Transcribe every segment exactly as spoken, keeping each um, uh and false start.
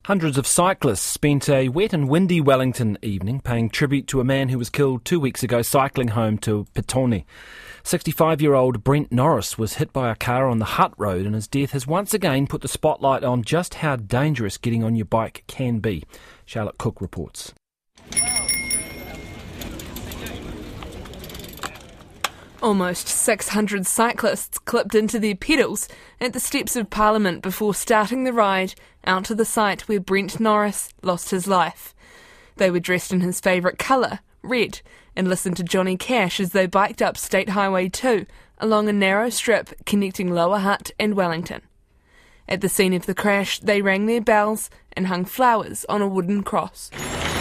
Hundreds of cyclists spent a wet and windy Wellington evening paying tribute to a man who was killed two weeks ago cycling home to Petone. sixty-five-year-old Brent Norris was hit by a car on the Hutt Road, and his death has once again put the spotlight on just how dangerous getting on your bike can be. Charlotte Cook reports. Almost six hundred cyclists clipped into their pedals at the steps of Parliament before starting the ride out to the site where Brent Norris lost his life. They were dressed in his favourite colour, red, and listened to Johnny Cash as they biked up State Highway two along a narrow strip connecting Lower Hutt and Wellington. At the scene of the crash, they rang their bells and hung flowers on a wooden cross.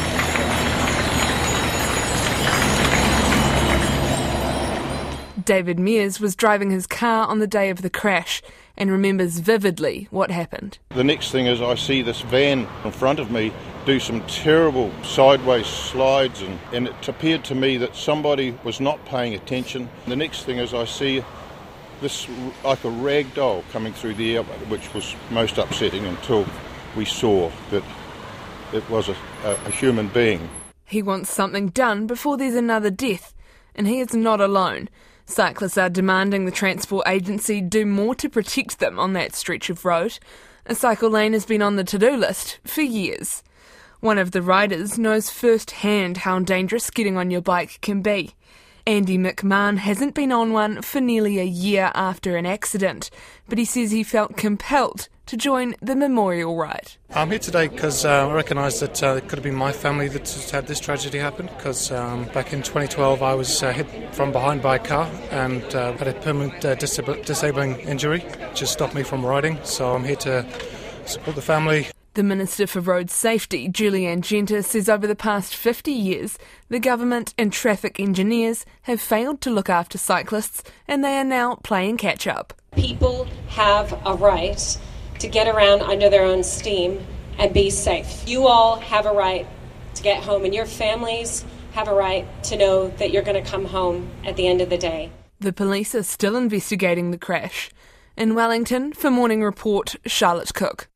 David Mears was driving his car on the day of the crash and remembers vividly what happened. The next thing is I see this van in front of me do some terrible sideways slides, and, and it appeared to me that somebody was not paying attention. The next thing is I see this like a rag doll coming through the air, which was most upsetting until we saw that it was a, a, a human being. He wants something done before there's another death, and he is not alone. Cyclists are demanding the Transport Agency do more to protect them on that stretch of road. A cycle lane has been on the to-do list for years. One of the riders knows firsthand how dangerous getting on your bike can be. Andy McMahon hasn't been on one for nearly a year after an accident, but he says he felt compelled to join the memorial ride. I'm here today because uh, I recognise that uh, it could have been my family that has had this tragedy happen, because um, back in twenty twelve I was uh, hit from behind by a car and uh, had a permanent uh, disab- disabling injury, just stopped me from riding, so I'm here to support the family. The Minister for Road Safety, Julianne Genter, says over the past fifty years, the government and traffic engineers have failed to look after cyclists, and they are now playing catch-up. People have a right to get around under their own steam and be safe. You all have a right to get home, and your families have a right to know that you're going to come home at the end of the day. The police are still investigating the crash. In Wellington, for Morning Report, Charlotte Cook.